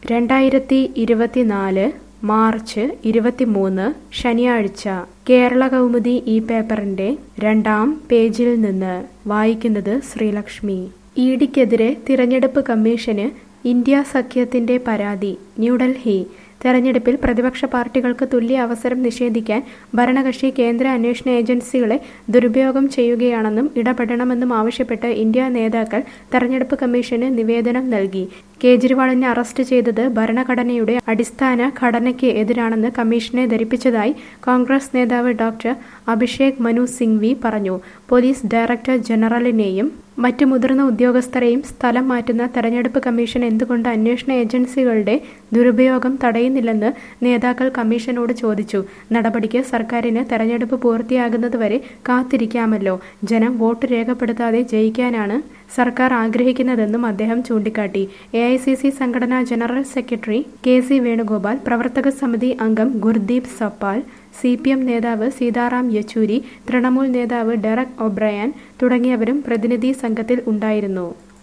2024 March 23 ശനിയാഴ്ച കേരള കൗമുദി ഈ പേപ്പറിന്റെ 2-ാം പേജിൽ നിന്ന് വായിക്കുന്നത് ശ്രീലക്ഷ്മി. ഇഡിക്കെതിരെ തിരഞ്ഞെടുപ്പ് കമ്മീഷന് ഇന്ത്യ സഖ്യത്തിന്റെ പരാതി. ന്യൂഡൽഹി. തെരഞ്ഞെടുപ്പിൽ പ്രതിപക്ഷ പാർട്ടികൾക്ക് തുല്യ അവസരം നിഷേധിക്കാൻ ഭരണകക്ഷി കേന്ദ്ര അന്വേഷണ ഏജൻസികളെ ദുരുപയോഗം ചെയ്യുകയാണെന്നും ഇടപെടണമെന്നും ആവശ്യപ്പെട്ട് ഇന്ത്യ നേതാക്കൾ തെരഞ്ഞെടുപ്പ് കമ്മീഷന് നിവേദനം നൽകി. കേജ്രിവാളിനെ അറസ്റ്റ് ചെയ്തത് ഭരണഘടനയുടെ അടിസ്ഥാന ഘടനയ്ക്ക് എതിരാണെന്ന് കമ്മീഷനെ ധരിപ്പിച്ചതായി കോൺഗ്രസ് നേതാവ് ഡോക്ടർ അഭിഷേക് മനു സിംഗ്വി പറഞ്ഞു. പോലീസ് ഡയറക്ടർ ജനറലിനെയും മറ്റു മുതിർന്ന ഉദ്യോഗസ്ഥരെയും സ്ഥലം മാറ്റുന്ന തെരഞ്ഞെടുപ്പ് കമ്മീഷൻ എന്തുകൊണ്ട് അന്വേഷണ ഏജൻസികളുടെ ദുരുപയോഗം തടയുന്നില്ലെന്ന് നേതാക്കൾ കമ്മീഷനോട് ചോദിച്ചു. നടപടിക്ക് സർക്കാരിന് തെരഞ്ഞെടുപ്പ് പൂർത്തിയാകുന്നതുവരെ കാത്തിരിക്കാമല്ലോ. ജനം വോട്ട് രേഖപ്പെടുത്താതെ ജയിക്കാനാണ് സർക്കാർ ആഗ്രഹിക്കുന്നതെന്നും അദ്ദേഹം ചൂണ്ടിക്കാട്ടി. AICC സംഘടനാ ജനറൽ സെക്രട്ടറി KC വേണുഗോപാൽ, പ്രവർത്തക സമിതി അംഗം ഗുർദീപ് സപ്പാൽ, CPM നേതാവ് സീതാറാം യെച്ചൂരി, തൃണമൂൽ നേതാവ് ഡെറക് ഒബ്രയാൻ തുടങ്ങിയവരും പ്രതിനിധി സംഘത്തിൽ ഉണ്ടായിരുന്നു.